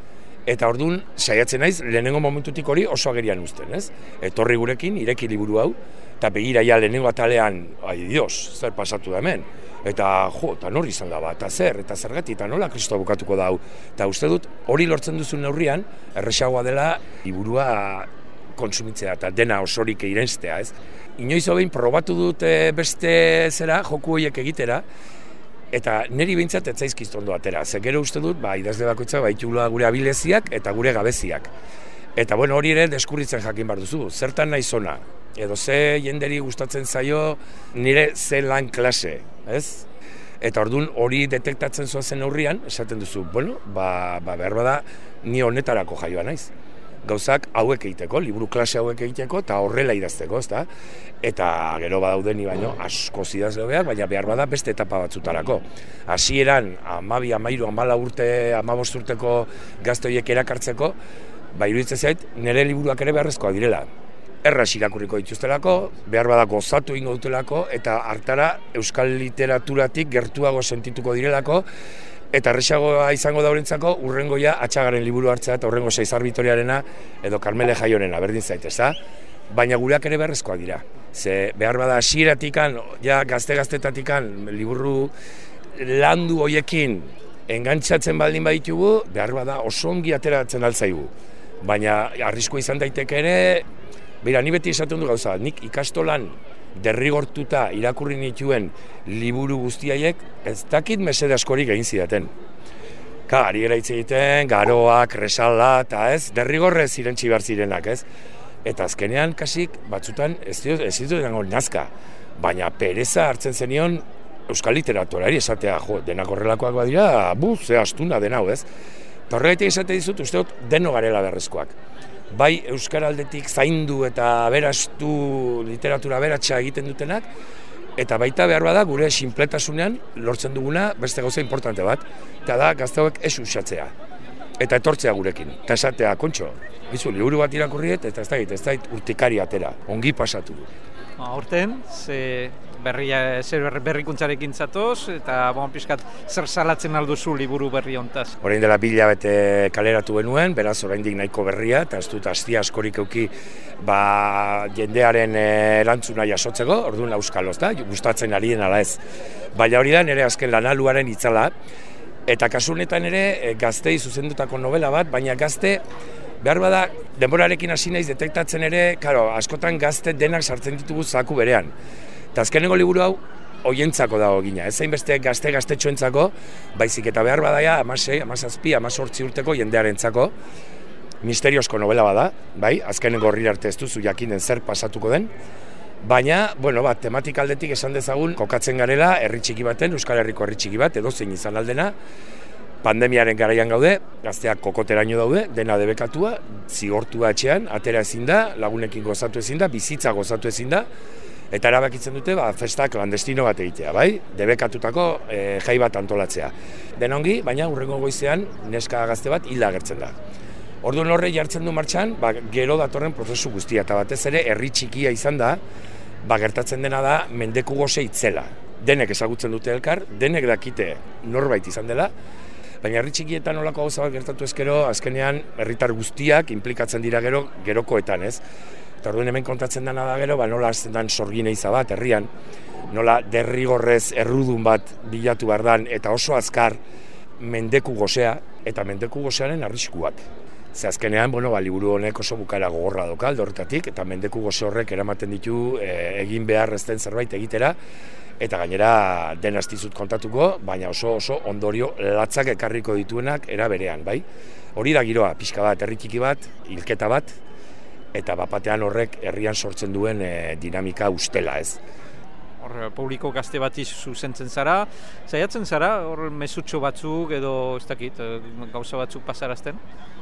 Eta orduan saiatzen naiz lehenengo momentutik hori oso agerian uzten, ez? Etorri gurekin, ireki liburu hau, eta begira ja lehenengo atalean, ai Dios, zer pasatu da hemen. Eta eta nor izan da eta zergatik, eta nola kristo bukatuko da hau. Eta uste dut, hori lortzen duzun neurrian, erresagoa dela liburua kontsumitzea eta dena osorik irenstea, ez? Inoiz behin probatu dut beste joku horiek egitera, eta niri behintzat ez zaizkiz ondo atera. Ze gero uste dut, idazle bakoitza baitula gure abileziak eta gure gabeziak. Eta bueno, hori ere deskurritzen jakin behar duzu. Zertan nahi zona, edo ze jenderi gustatzen zaio nire ze lan klase, ez? Eta orduan hori detektatzen zoazen neurrian, esaten duzu, bueno, behar bada ni honetarako jaioa naiz. Gauzak hauek egiteko, liburu klase hauek egiteko, eta horrela idazteko, ezta? Eta gero badauden baino asko idazle behar, baina behar bada beste etapa batzutarako. Hasieran 12, 13, 14 urte, 15 urteko gazte horiek erakartzeko, iruditzen zait, nire liburuak ere beharrezkoak direla. Erraz irakurriko dituztelako, behar bada gozatu ingo dutelako, eta hartara euskal literaturatik gertuago sentituko direlako, eta erresagoa izango daurentzako urrengoia Atxagaren liburu hartzea eta urrengo Seizar Bitoriarena edo Karmele Jaiorena, berdin zait, ezta? Baina gureak ere beharrezkoak dira. Ze behar bada hasieratikan, ja gazte-gaztetatikan liburu landu hoiekin engantzatzen baldin baditugu, behar bada oso ongi ateratzen altzaigu. Baina arriskua izan daiteke ere, beira, ni beti esaten du gauza, nik ikastolan derrigortuta irakurri nituen liburu guztiaiek ez dakit mesede askorik egin zidaten. Ari gara hitz egiten, garoak, resala, eta ez, derrigorrez irentsi behar zirenak, ez? Eta azkenean, kasik, batzutan ez ditu dengo nazka, baina pereza hartzen zenion euskal literaturari esatea, denak horrelakoak badira, ze astuna den hau, ez? Eta horregatik esate dizut, uste dut, deno garela beharrezkoak. Bai euskaraldetik zaindu eta aberastu literatura aberatsa egiten dutenak, eta baita behar bada gure sinpletasunean lortzen duguna beste gauza importante bat, eta da gazteoek ez usatzea, eta etortzea gurekin, eta esatea, kontxo, bizu, liburu bat irakurriet, eta ez da urtikari atera, ongi pasatu du. Aurten, berrikuntzarekin zatoz, eta pixkat zer salatzen alduzu liburu berri hontaz? Orain dela 2 hilabete kaleratu genuen, beraz oraindik nahiko berria, eta ez dut astia askorik euki jendearen erantzuna jasotzeko, orduan auskaloz da, gustatzen arien ala ez. Baina hori da nire azken lanaluaren itzala, eta kasu honetan ere gaztei zuzendutako novela bat, baina gazte behar bada, denborarekin hasi naiz detektatzen ere, askotan gazte denak sartzen ditugu zaku berean. Eta azkenengo liburu hau, oientzako dago gina, ez zainbeste gazte-gaztetxoentzako, baizik eta behar badaia, 16, 17, 18 urteko jendearentzako, misteriozko novela bada, bai, azkenengo horri arte ez duzu jakinen zer pasatuko den, baina, tematik aldetik esan dezagun, kokatzen garela, herri txiki baten, Euskal Herriko herri txiki bat, edozein izan aldena, pandemiaren garaian gaude, gazteak kokoteraino daude, dena debekatua, zigortua etxean, atera ezin da, lagunekin gozatu ezin da, bizitza gozatu ezin da, eta erabakitzen dute festa klandestino bat egitea, bai? Debekatutako jai bat antolatzea. Denongi, baina urrengo goizean neska gazte bat hilda agertzen da. Orduan horre jartzen du martxan, gero datorren prozesu guztia, eta batez ere herri txikia izan da, gertatzen dena da mendeku goze itzela. Denek ezagutzen dute elkar, denek dakite norbait izan dela, baina herri txikietan olako gauza bat gertatu ezkero, azkenean herritar guztiak implikatzen dira gerokoetan, ez? Eta orduan hemen kontatzen dena da gero, nola hasten den sorgin eiza bat herrian, nola derrigorrez errudun bat bilatu behar dan, eta oso azkar mendeku gozea, eta mendeku gozearen arriskuak. Ze azkenean, liburu honek oso bukaera gogorra doka alde horretatik, eta mendeku goze horrek eramaten ditu egin behar ez den zerbait egitera, eta gainera den astizut kontatuko, baina oso ondorio latzak ekarriko dituenak era berean, bai? Hori da giroa, pixka bat, herri txiki bat, hilketa bat, eta bapatean horrek herrian sortzen duen dinamika ustela, ez? Hor, publiko gazte bati zuzentzen zara, zaiatzen zara, hor mezutxo batzuk edo, ez dakit, gauza batzuk pasarazten?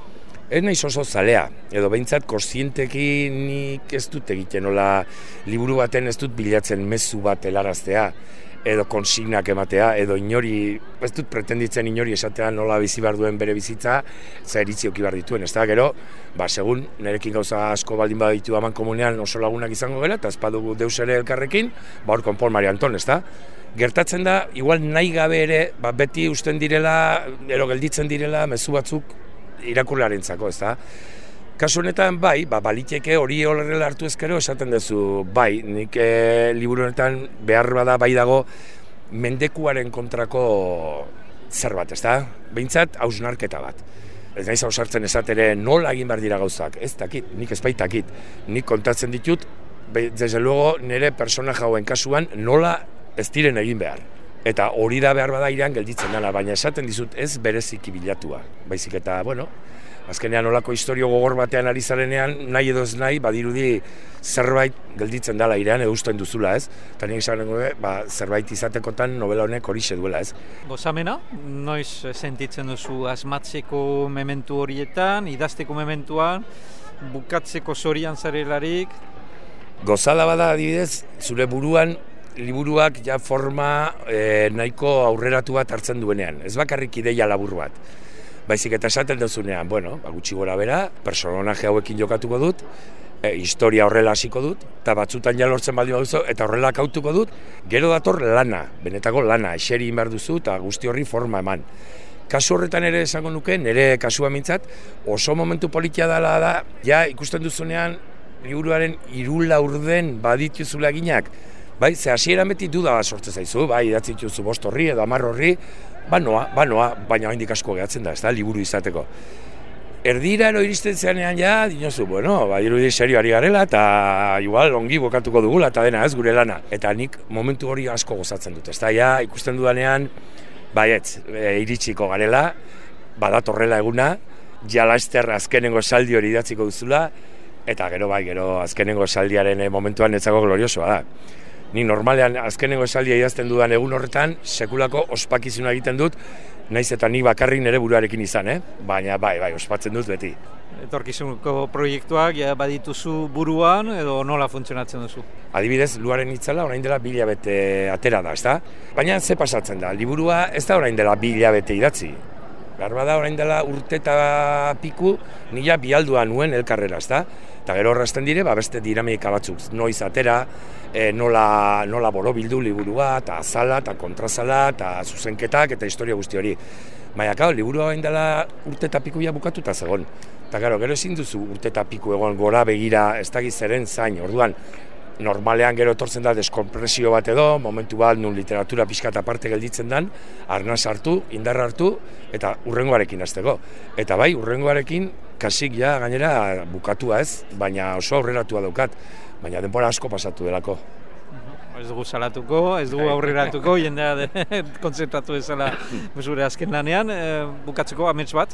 Ez naiz oso zalea, edo behintzat kontzientekin nik ez dut egiten, nola liburu baten ez dut bilatzen mezu bat helaraztea, edo konsignak ematea, edo inori, ez dut pretenditzen inori esatea nola bizi behar duen bere bizitza, zer iritzi oki behar dituen, ez da, gero, segun nerekin gauza asko baldin baditu aman komunean oso lagunak izango gela, eta ez badugu deus ere elkarrekin, hor konpon Mari Anton, ez da? Gertatzen da, igual nahi gabe ere, beti usten direla, ero gelditzen direla, mezu batzuk, irakurlarentzako, ez da? Kasu honetan, bai, baliteke hori horrela hartu ezkero esaten duzu, bai, nik liburu honetan behar bada bai dago mendekuaren kontrako zerbait, ez da? Behintzat, hausnarketa bat. Ez naiz hausartzen esatere nola egin behar dira gauzak, ez dakit, nik ez baitakit. Nik kontatzen ditut, desde luego nire personaja hauen kasuan nola ez diren egin behar. Eta hori da behar bada irean gelditzen dela, baina esaten dizut ez bereziki bilatua. Baizik eta, bueno, azkenean olako historio gogor batean ari zarenean, nahi edo ez nahi, badirudi zerbait gelditzen dela irean, edo usten duzula, ez? Eta nik esan zerbait izatekotan novela honek horixe duela, ez? Gozamena, noiz sentitzen duzu asmatzeko mementu horietan, idazteko mementuan, bukatzeko zorian zarelarik? Gozada bada adibidez, zure buruan, liburuak ja forma nahiko aurreratu bat hartzen duenean. Ez bakarrik ideia labur bat. Baizik eta esaten duzunean, bueno, gutxi gora bera, personaje hauekin jokatuko dut, historia horrela hasiko dut, eta batzutan ja lortzen baldin baduzu, eta horrela kautuko dut, gero dator lana, benetako lana, eseri behar duzu, eta guzti horri forma eman. Kasu horretan ere esango nuke, nire kasua mintzat, oso momentu politia dela da, ja ikusten duzunean, liburuaren 3 laurden badituzula ginak, bai, ze hasieran beti duda bat sortzen zaizu, bai, idatzi dituzu 5 horri edo 10 horri, banoa, baina oraindik asko gehatzen da, ez da, liburu izateko. Erdira ero iristen zeanean ja, dinozu, bueno, dirudi serio ari garela, eta igual ongi bokatuko dugula, eta dena ez gure lana. Eta nik momentu hori asko gozatzen dut, ez da, ja, ikusten dudanean, baietz, iritsiko garela, badatorrela eguna, ja laster azkenengo esaldi hori idatziko duzula, eta gero azkenengo esaldiaren momentuan netzako gloriosoa da. Ni normalean azkenengo esaldia idazten dudan egun horretan, sekulako ospakizuna egiten dut, naiz eta ni bakarrik nire buruarekin izan, baina bai, ospatzen dut beti. Etorkizuneko proiektuak ja badituzu buruan edo nola funtzionatzen duzu? Adibidez, Luaren itzala orain dela 2 hilabete atera da, ezta? Baina ze pasatzen da, liburua ez da orain dela 2 hilabete idatzi. Bada orain dela urte eta piku, nila bialdua nuen elkarrera, ezta? Eta gero horrazten dire, beste dinamika batzuk, noiz atera, nola borobildu liburua, eta azala, eta kontrazala, eta zuzenketak, eta historia guzti hori. Baina, liburua orain dela urte eta piku bukatuta zegoen. Eta gero ezin duzu urte eta piku egon gora begira, ez dakiz zeren zain, orduan, normalean gero etortzen da deskompresio bat edo, momentu bat nun literatura pixkat aparte gelditzen dan, arnaz hartu, indarra hartu, eta urrengoarekin hasteko. Eta bai, urrengoarekin kasik ja gainera bukatua ez, baina oso aurreratua daukat, baina denbora asko pasatu delako. Ez dugu salatuko, ez dugu aurreratuko, jendea kontzentratu ezala zure azken lanean, bukatzeko amets bat?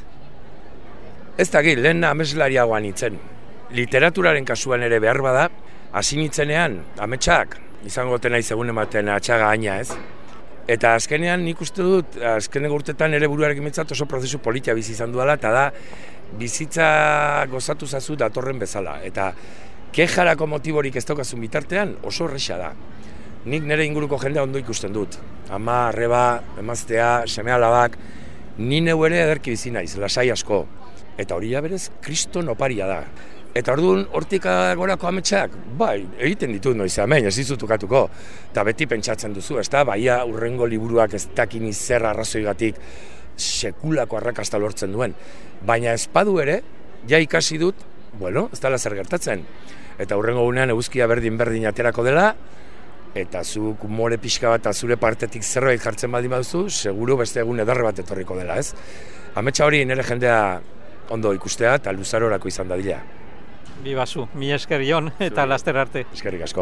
Ez dakit, lehen ameslariagoan nintzen. Literaturaren kasuan ere behar bada, hasi nintzenean, ametsak, izango tena izegun ematen atxaga aina ez. Eta azkenean nik uste dut, azkeneko urtetan ere buruarekin mitzat oso prozesu politia bizi izan duela, eta da, bizitza gozatu zazu datorren bezala. Eta kejarako motiborik ez daukazun bitartean oso horrexea da. Nik nire inguruko jendea ondo ikusten dut. Ama, arreba, emaztea, seme alabak, ni neu ere ederki bizi naiz, lasai asko. Eta hori berez, kriston oparia da. Eta orduan, hortik gorako ametsak, bai, egiten ditut noiz hemen, ez dizut ukatuko. Eta beti pentsatzen duzu, ez da, baia urrengo liburuak ez dakin zer arrazoigatik sekulako arrakasta lortzen duen. Baina espadu ere, ja ikasi dut, bueno, ez dela zer gertatzen. Eta urrengo gunean eguzkia berdin aterako dela, eta zuk umore pixka bat zure partetik zerbait jartzen baldin baduzu, seguru beste egun edarre bat etorriko dela, ez? Ametsa hori nire jendea ondo ikustea eta luzarorako izan dadila. Bibazu, mi esker Jon eta laster arte. Eskerrik asko.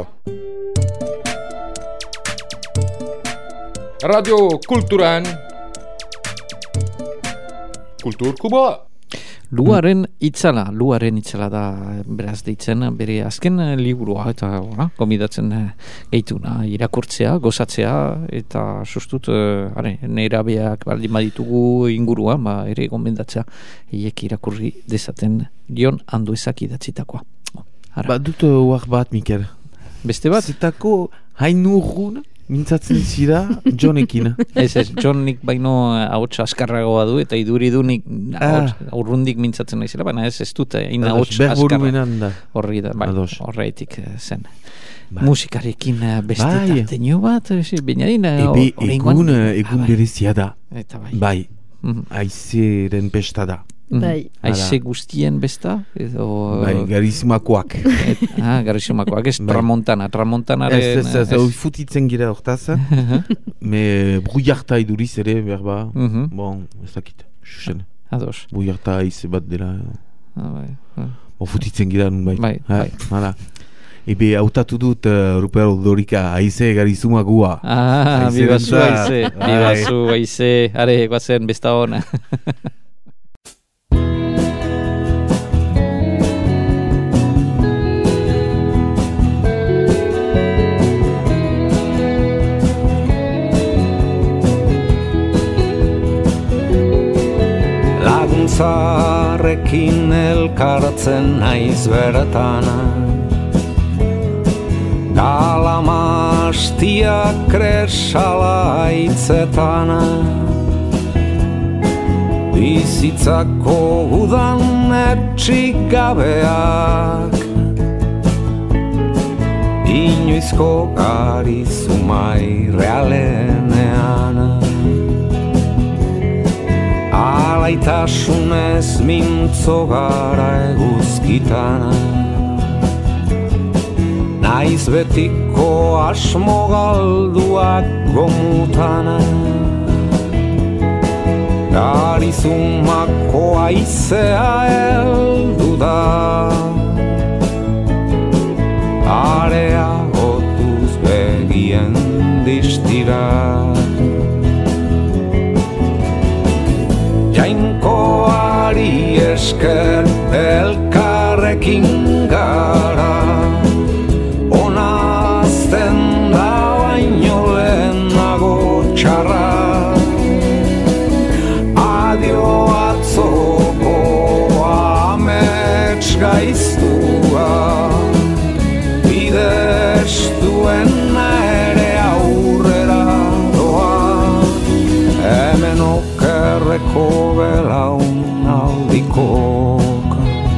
Radio Kulturan Kulturkuboa. Luaren itzala da beraz deitzen bere azken liburua eta gomidatzen gehituna irakurtzea, gozatzea eta sustut nerabeak baldin baditugu inguruan ere gomendatzea hiek irakurri dezaten Jon Anduezak idatzitakoa. Dut uak bat, Mikel. Beste bat? Zetako hainurrun mintzatzen zira Jonekin. Ez, Jonik baino ahotsa askarragoa du eta iduri du nik aurrundik mintzatzen naizela, baina ez dut ahotsa askarra. Horri da, horreitik zen. Musikarekin beste tarteño bat, baina egun berezia da. Bai, aizeren pesta da. Bai. Aize guztien besta? Bai, garizumakoak. Garizumakoak, ez tramontanaren... Ez, futitzen gira hortaz, me bruiarta iduriz ere, berba, bon, ez dakit, xuxen. Ados. Bruiarta aize bat dela. Futitzen gira nun bai. Hala. Ebe, hautatu dut Ruper Ordorika, aize garizumakua. Bibazu aize. Bibazu aize. Are, guazen, besta hona. Laguntzarekin elkartzen naiz bertana, Galamastiak kresala hitzetana, bizitzako udan etxik gabeak, inoizko garizumai realenean. Alaitasunez mintzo gara eguzkitana, naiz betiko asmo galduak gomutana, garizumako aizea heldu da, area gotuz begien distirak. Jainkoari esker elkarrekin gara, onazten da baino lehenago txarra. Adio atzoko amets gaiztua, bidestuen ere aurrera doa, hemen okerreko belaun aldikok.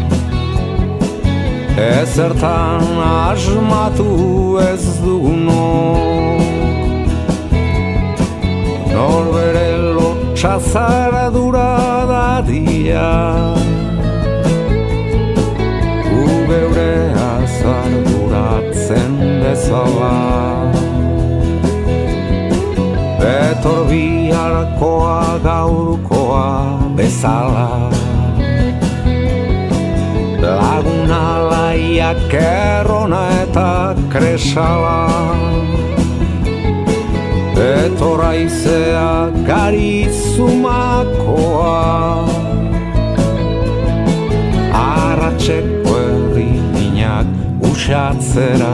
Ezertan asmatu ez dugunok, norbere lotxazara duradadia, gu geure azar duratzen bezala. Betor biharkoa gaurkoa bezala, laguna laiak errona eta kresala, betor aizea garizumakoa, arratxeko herri minak usatzera.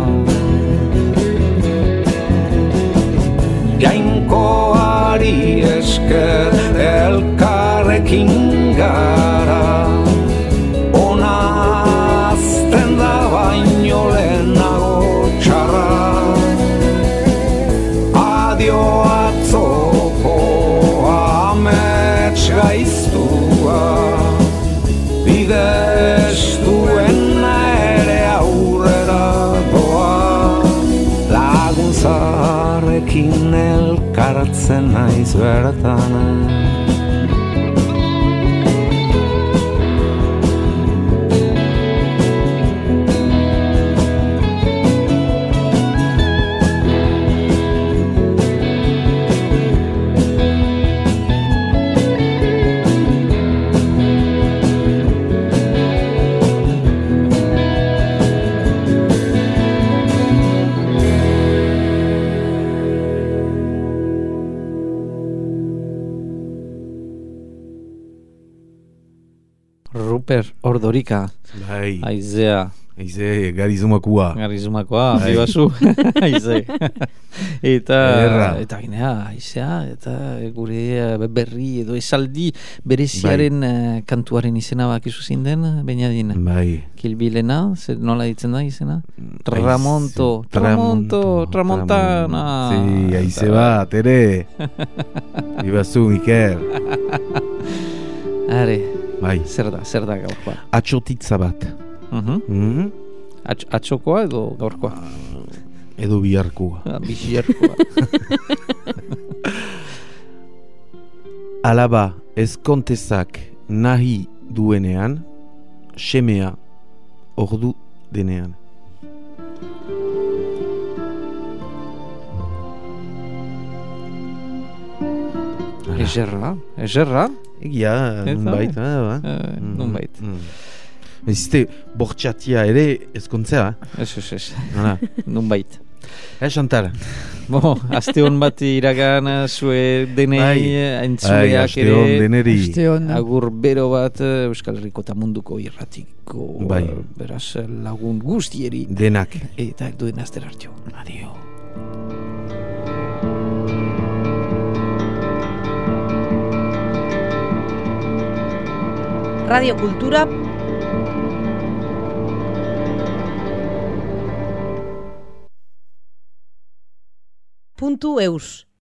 Jainkoari esker elkarrekin gara, onazten da baino lehenago txarra. Adio atzoko amets gaiztua, bidestuen ere aurrera doa, laguntzarekin elkartzen naiz bertana. Ruper Ordorika. Bai. Aizea. Aize, garizumakoa. Garizumakoa, bibazu. Aize. Eta ginea, aizea, eta gure berri edo esaldi bereziaren kantuaren izena bakizu zein den, Beñadin? Bai. Kilbilena, nola ditzen da izena? Tramontana. Si, aize bat, ere. Bibazu, Mikel. Are. Bai. Zer da gaurkoa? Atxotitza bat. Atxokoa edo gaurkoa? Edo biharkoa. Biharkoa. Alaba, ezkontezak nahi duenean, semea ordu denean. Egerra? Egia, nunbait. Nunbait. Ezite, bortxatia ere ezkontzea. Ez. Nunbait. Chantal. Aste hon bat iragan zue denei entzuleak aste hon deneri. Agur bero bat Euskal Herriko eta munduko irratiko beraz lagun guztieri denak eta duen aster hartio. Adio. Radio Kultura .eus